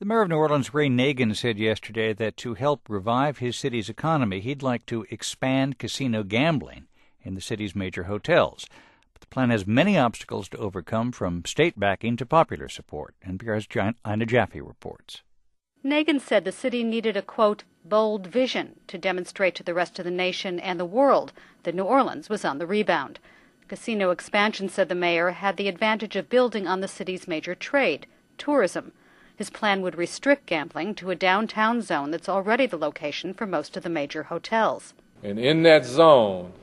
The mayor of New Orleans, Ray Nagin, said yesterday that to help revive his city's economy, he'd like to expand casino gambling in the city's major hotels. But the plan has many obstacles to overcome, from state backing to popular support. NPR's Ina Jaffe reports. Nagin said the city needed a, quote, bold vision to demonstrate to the rest of the nation and the world that New Orleans was on the rebound. Casino expansion, said the mayor, had the advantage of building on the city's major trade, tourism. His plan would restrict gambling to a downtown zone that's already the location for most of the major hotels. And in that zone,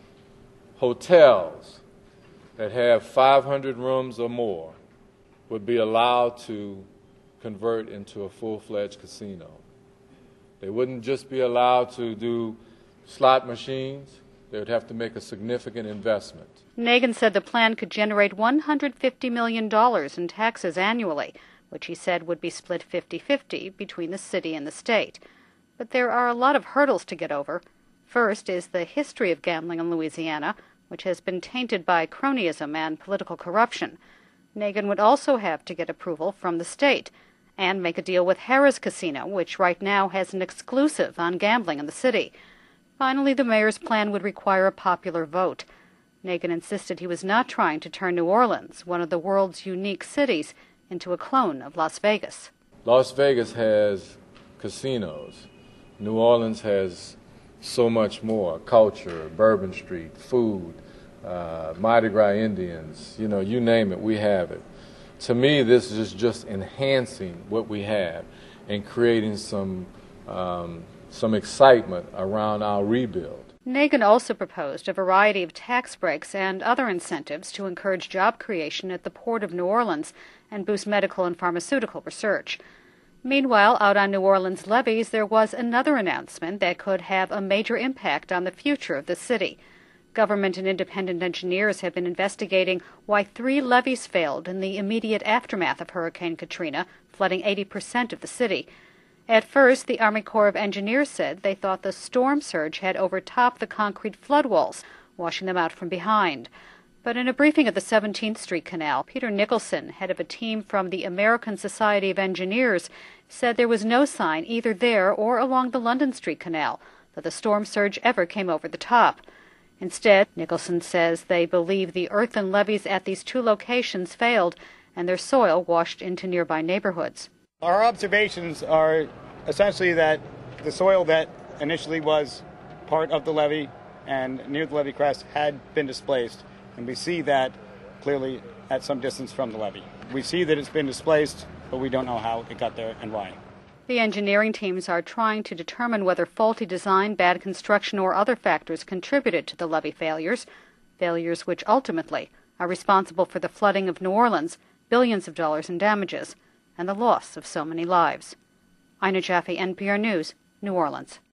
hotels that have 500 rooms or more would be allowed to convert into a full-fledged casino. They wouldn't just be allowed to do slot machines. They would have to make a significant investment. Nagin said the plan could generate $150 million in taxes annually, which he said would be split 50-50 between the city and the state. But there are a lot of hurdles to get over. First is the history of gambling in Louisiana, which has been tainted by cronyism and political corruption. Nagin would also have to get approval from the state and make a deal with Harrah's Casino, which right now has an exclusive on gambling in the city. Finally, the mayor's plan would require a popular vote. Nagin insisted he was not trying to turn New Orleans, one of the world's unique cities, into a clone of Las Vegas. Las Vegas has casinos. New Orleans has so much more: culture, Bourbon Street, food, Mardi Gras Indians, you name it, we have it. To me, this is just enhancing what we have and creating some excitement around our rebuild. Nagin also proposed a variety of tax breaks and other incentives to encourage job creation at the Port of New Orleans and boost medical and pharmaceutical research. Meanwhile, out on New Orleans levees, there was another announcement that could have a major impact on the future of the city. Government and independent engineers have been investigating why 3 levees failed in the immediate aftermath of Hurricane Katrina, flooding 80% of the city. At first, the Army Corps of Engineers said they thought the storm surge had overtopped the concrete flood walls, washing them out from behind. But in a briefing at the 17th Street Canal, Peter Nicholson, head of a team from the American Society of Engineers, said there was no sign either there or along the London Street Canal that the storm surge ever came over the top. Instead, Nicholson says they believe the earthen levees at these 2 locations failed and their soil washed into nearby neighborhoods. Our observations are essentially that the soil that initially was part of the levee and near the levee crest had been displaced, and we see that clearly at some distance from the levee. We see that it's been displaced, but we don't know how it got there and why. The engineering teams are trying to determine whether faulty design, bad construction, or other factors contributed to the levee failures which ultimately are responsible for the flooding of New Orleans, billions of dollars in damages, and the loss of so many lives. Ina Jaffe, NPR News, New Orleans.